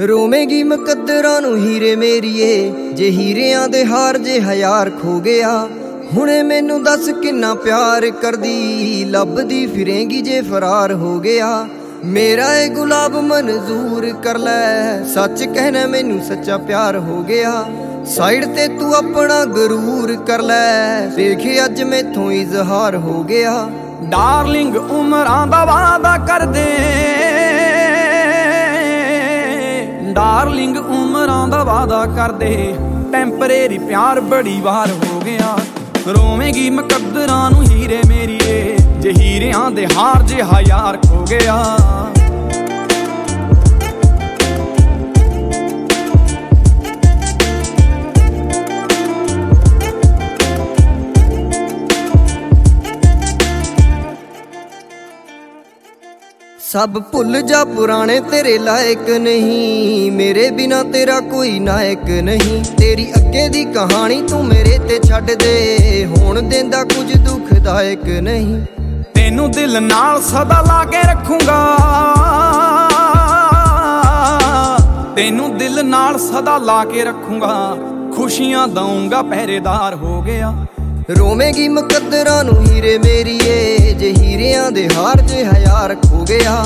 ਰੋਵੇਂਗੀ ਮੁਕੱਦਰਾਂ ਨੂੰ ਹੀਰੇ ਮੇਰੀਏ, ਜੇ ਹੀਰਿਆਂ ਦੇ ਹਾਰ ਜੇ ਹਜ਼ਾਰ ਖੋ ਗਿਆ। ਹੁਣੇ ਮੈਨੂੰ ਦੱਸ ਕਿੰਨਾ ਪਿਆਰ ਕਰਦੀ, ਲੱਭਦੀ ਫਿਰੇਂਗੀ ਜੇ ਫਰਾਰ ਹੋ ਗਿਆ। ਮੇਰਾ ਇਹ ਗੁਲਾਬ ਮਨਜ਼ੂਰ ਕਰ ਲੈ, ਸੱਚ ਕਹਿਣਾ ਮੈਨੂੰ ਸੱਚਾ ਪਿਆਰ ਹੋ ਗਿਆ। ਸਾਈਡ ਤੇ ਤੂੰ ਆਪਣਾ ਗਰੂਰ ਕਰ ਲੈ, ਦੇਖੇ ਅੱਜ ਮੈਥੋਂ ਇਜ਼ਹਾਰ ਹੋ ਗਿਆ। ਡਾਰਲਿੰਗ ਉਮਰਾਂ ਦਾ ਵਾਦਾ ਕਰਦੇ, ਡਾਰਲਿੰਗ ਉਮਰਾਂ ਦਾ ਵਾਦਾ ਕਰਦੇ, ਟੈਂਪਰੇਰੀ ਪਿਆਰ ਬੜੀ ਵਾਰ ਹੋ ਗਿਆ। ਰੋਵੇਂਗੀ ਮੁਕੱਦਰਾਂ ਨੂੰ ਹੀਰੇ ਮੇਰੀਏ, ਜੇ ਹੀਰਿਆਂ ਦੇ ਹਾਰ ਜੇ ਹਜ਼ਾਰ ਖੋ ਗਿਆ। ਸਭ ਭੁੱਲ ਜਾ ਪੁਰਾਣੇ ਤੇਰੇ ਲਾਇਕ ਨਹੀਂ, ਮੇਰੇ ਬਿਨਾ ਤੇਰਾ ਕੋਈ ਨਾਇਕ ਨਹੀਂ। ਤੇਰੀ ਅੱਗੇ ਦੀ ਕਹਾਣੀ ਤੂੰ ਮੇਰੇ ਤੇ ਛੱਡ ਦੇ, ਹੁਣ ਦਿੰਦਾ ਕੁਝ ਦੁਖਦਾਇਕ ਨਹੀਂ। ਤੈਨੂੰ ਦਿਲ ਨਾਲ ਸਦਾ ਲਾ ਕੇ ਰੱਖੂੰਗਾ, ਤੈਨੂੰ ਦਿਲ ਨਾਲ ਸਦਾ ਲਾ ਕੇ ਰੱਖੂੰਗਾ। ਖੁਸ਼ੀਆਂ ਦਊਂਗਾ ਪਹਿਰੇਦਾਰ ਹੋ ਗਿਆ। ਰੋਵੇਂਗੀ ਮੁਕੱਦਰਾਂ ਨੂੰ ਹੀਰੇ ਮੇਰੀਏ, ਜੇ ਹੀਰਿਆਂ ਦੇ ਹਾਰ ਜੇ ਹਜ਼ਾਰ ਖੋ ਗਿਆ।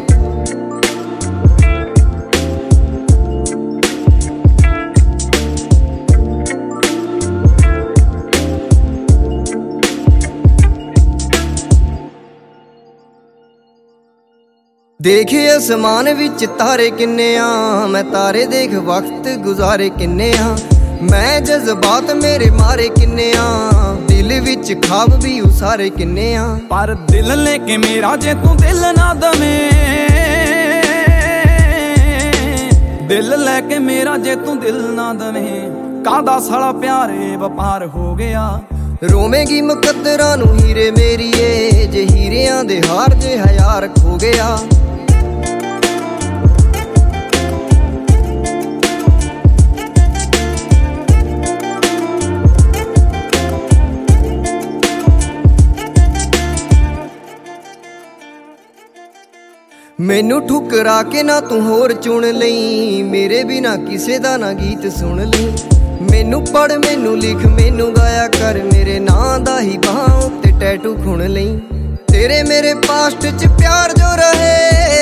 ਦੇਖੇ ਅਸਮਾਨ ਵਿੱਚ ਤਾਰੇ ਕਿੰਨੇ ਆ, ਮੈਂ ਤਾਰੇ ਦੇਖ ਵਕਤ ਗੁਜ਼ਾਰੇ ਕਿੰਨੇ ਆ। ਮੈਂ ਜਜ਼ਬਾਤ ਮੇਰੇ ਮਾਰੇ ਕਿੰਨੇ ਆ, ਦਿਲ ਵਿੱਚ ਖਾਬ ਵੀ ਉਸਾਰੇ ਕਿੰਨੇ ਆ। ਪਰ ਦਿਲ ਲੈ ਕੇ ਮੇਰਾ ਜੇ ਤੂੰ ਦਿਲ ਨਾ ਦਵੇਂ, ਦਿਲ ਲੈ ਕੇ ਮੇਰਾ ਜੇ ਤੂੰ ਦਿਲ ਨਾ ਦਵੇਂ, ਕਾਹਦਾ ਸਾਲਾ ਪਿਆਰੇ ਵਪਾਰ ਹੋ ਗਿਆ। ਰੋਵੇਂਗੀ ਮੁਕੱਦਰਾਂ ਨੂੰ ਹੀਰੇ ਮੇਰੀਏ, ਜੇ ਹੀਰਿਆਂ ਦੇ ਹਾਰ ਜੇ ਹਜ਼ਾਰ ਖੋ ਗਿਆ। ਮੈਨੂੰ ਠੁਕਰਾ ਕੇ ਨਾ ਤੂੰ ਹੋਰ ਚੁਣ ਲਈ, ਮੇਰੇ ਬਿਨਾ ਕਿਸੇ ਦਾ ਨਾ ਗੀਤ ਸੁਣ ਲਈ। ਮੈਨੂੰ ਪੜ ਮੈਨੂੰ ਲਿਖ ਮੈਨੂੰ ਗਾਇਆ ਕਰ, ਮੇਰੇ ਨਾਂ ਦਾ ਹੀ ਬਾਹਾਂ ਉੱਤੇ ਟੈਟੂ ਖੁਣ ਲਈ। ਤੇਰੇ ਮੇਰੇ ਪਾਸਟ 'ਚ ਪਿਆਰ ਜੋ ਰਹੇ,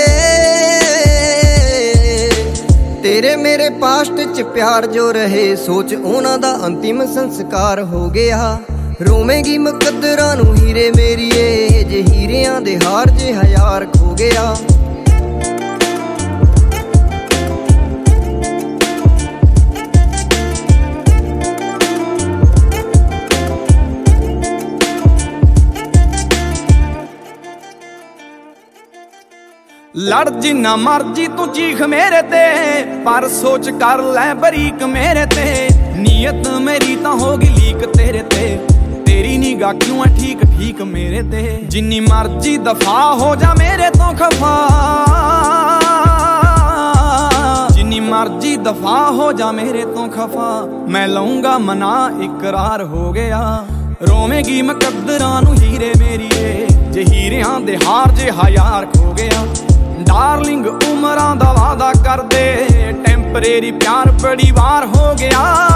ਤੇਰੇ ਮੇਰੇ ਪਾਸਟ 'ਚ ਪਿਆਰ ਜੋ ਰਹੇ, ਸੋਚ ਉਹਨਾਂ ਦਾ ਅੰਤਿਮ ਸੰਸਕਾਰ ਹੋ ਗਿਆ। ਰੋਵੇਂਗੀ ਮੁਕੱਦਰਾਂ ਨੂੰ ਹੀਰੇ ਮੇਰੀਏ, ਜੇ ਹੀਰਿਆਂ ਦੇ ਹਾਰ ਜੇ ਹਜ਼ਾਰ ਖੋ ਗਿਆ। ਲੜ ਜਿੰਨਾ ਮਰਜੀ ਤੂੰ ਚੀਖ ਮੇਰੇ ਤੇ, ਪਰ ਸੋਚ ਕਰ ਲੈ ਬਰੀਕ ਮੇਰੇ ਤੇ। ਨੀਅਤ ਮੇਰੀ ਤਾਂ ਹੋ ਗਈ ਲੀਕ ਤੇਰੇ ਤੇ, ਤੇਰੀ ਨਿਗਾਹ ਕਿਉਂ ਆ ਠੀਕ ਠੀਕ ਮੇਰੇ ਤੇ। ਜਿੰਨੀ ਮਰਜੀ ਦਫਾ ਹੋ ਜਾ ਮੇਰੇ ਤੋਂ ਖਫਾ, ਜਿੰਨੀ ਮਰਜੀ ਦਫਾ ਹੋ ਜਾ ਮੇਰੇ ਤੋਂ ਖਫਾ, ਮੈਂ ਲਊਂਗਾ ਮਨਾ ਇਕਰਾਰ ਹੋ ਗਿਆ। ਰੋਵੇਂਗੀ ਮੁਕੱਦਰਾਂ ਨੂੰ ਹੀਰੇ ਮੇਰੀਏ, ਜੇ ਹੀਰਿਆਂ ਦੇ ਹਾਰ ਜੇ ਹਜ਼ਾਰ ਖੋ ਗਿਆ। ਡਾਰਲਿੰਗ ਉਮਰਾਂ ਦਾ ਵਾਦਾ ਕਰਦੇ, ਟੈਂਪਰੇਰੀ ਪਿਆਰ ਬੜੀ ਵਾਰ ਹੋ ਗਿਆ।